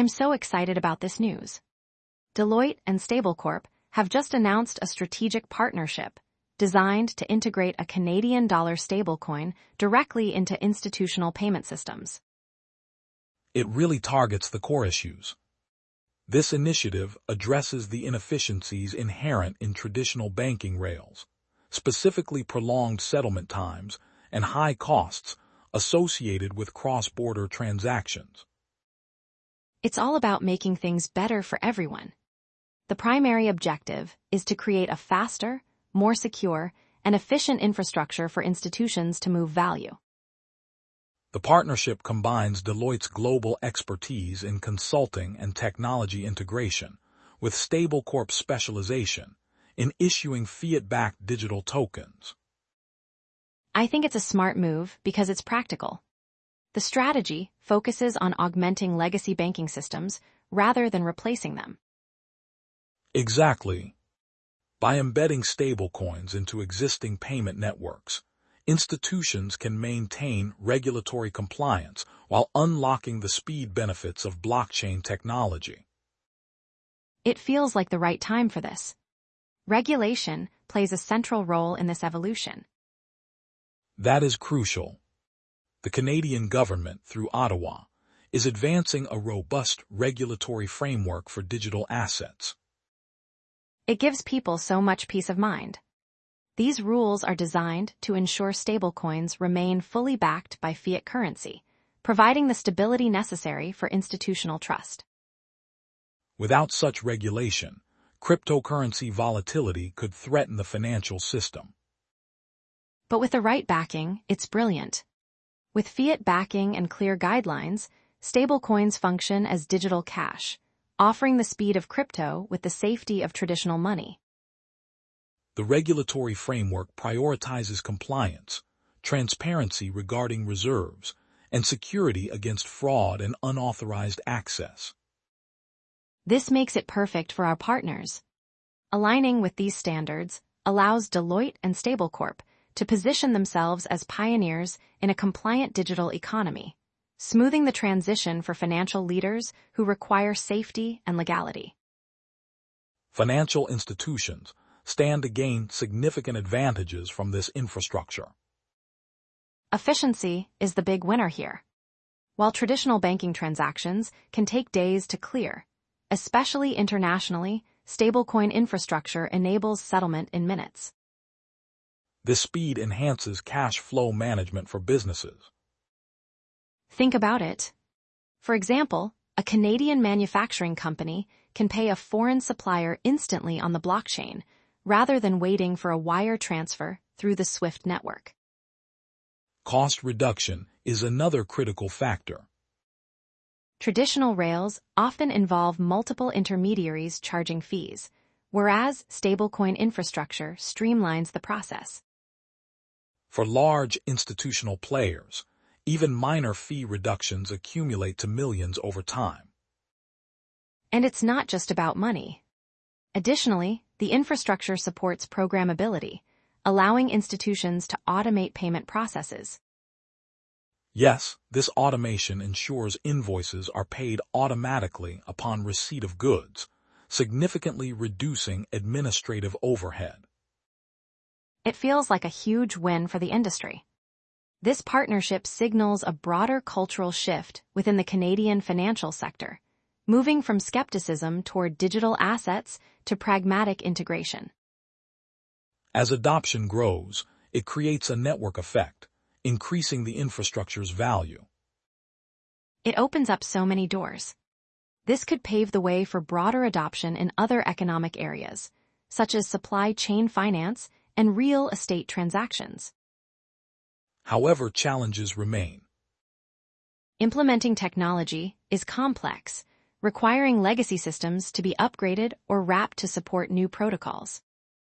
I'm so excited about this news. Deloitte and Stablecorp have just announced a strategic partnership designed to integrate a Canadian dollar stablecoin directly into institutional payment systems. It really targets the core issues. This initiative addresses the inefficiencies inherent in traditional banking rails, specifically prolonged settlement times and high costs associated with cross-border transactions. It's all about making things better for everyone. The primary objective is to create a faster, more secure, and efficient infrastructure for institutions to move value. The partnership combines Deloitte's global expertise in consulting and technology integration with Stablecorp's specialization in issuing fiat-backed digital tokens. I think it's a smart move because it's practical. The strategy focuses on augmenting legacy banking systems rather than replacing them. Exactly. By embedding stablecoins into existing payment networks, institutions can maintain regulatory compliance while unlocking the speed benefits of blockchain technology. It feels like the right time for this. Regulation plays a central role in this evolution. That is crucial. The Canadian government, through Ottawa, is advancing a robust regulatory framework for digital assets. It gives people so much peace of mind. These rules are designed to ensure stablecoins remain fully backed by fiat currency, providing the stability necessary for institutional trust. Without such regulation, cryptocurrency volatility could threaten the financial system. But with the right backing, it's brilliant. With fiat backing and clear guidelines, stablecoins function as digital cash, offering the speed of crypto with the safety of traditional money. The regulatory framework prioritizes compliance, transparency regarding reserves, and security against fraud and unauthorized access. This makes it perfect for our partners. Aligning with these standards allows Deloitte and Stablecorp to position themselves as pioneers in a compliant digital economy, smoothing the transition for financial leaders who require safety and legality. Financial institutions stand to gain significant advantages from this infrastructure. Efficiency is the big winner here. While traditional banking transactions can take days to clear, especially internationally, stablecoin infrastructure enables settlement in minutes. This speed enhances cash flow management for businesses. Think about it. For example, a Canadian manufacturing company can pay a foreign supplier instantly on the blockchain, rather than waiting for a wire transfer through the SWIFT network. Cost reduction is another critical factor. Traditional rails often involve multiple intermediaries charging fees, whereas stablecoin infrastructure streamlines the process. For large institutional players, even minor fee reductions accumulate to millions over time. And it's not just about money. Additionally, the infrastructure supports programmability, allowing institutions to automate payment processes. Yes, this automation ensures invoices are paid automatically upon receipt of goods, significantly reducing administrative overhead. It feels like a huge win for the industry. This partnership signals a broader cultural shift within the Canadian financial sector, moving from skepticism toward digital assets to pragmatic integration. As adoption grows, it creates a network effect, increasing the infrastructure's value. It opens up so many doors. This could pave the way for broader adoption in other economic areas, such as supply chain finance and real estate transactions. However, challenges remain. Implementing technology is complex, requiring legacy systems to be upgraded or wrapped to support new protocols.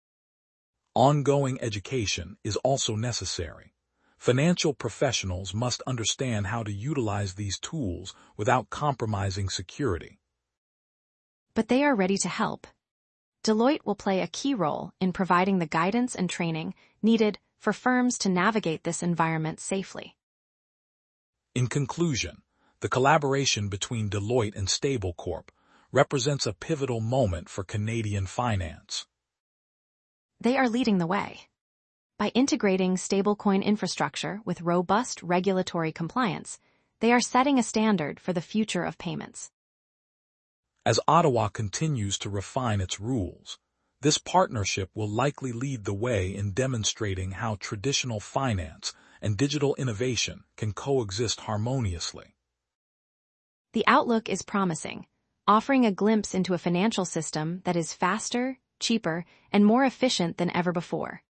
Ongoing education is also necessary. Financial professionals must understand how to utilize these tools without compromising security. But they are ready to help. Deloitte will play a key role in providing the guidance and training needed for firms to navigate this environment safely. In conclusion, The collaboration between Deloitte and Stablecorp represents a pivotal moment for Canadian finance. They are leading the way. By integrating stablecoin infrastructure with robust regulatory compliance, they are setting a standard for the future of payments. As Ottawa continues to refine its rules, this partnership will likely lead the way in demonstrating how traditional finance and digital innovation can coexist harmoniously. The outlook is promising, offering a glimpse into a financial system that is faster, cheaper, and more efficient than ever before.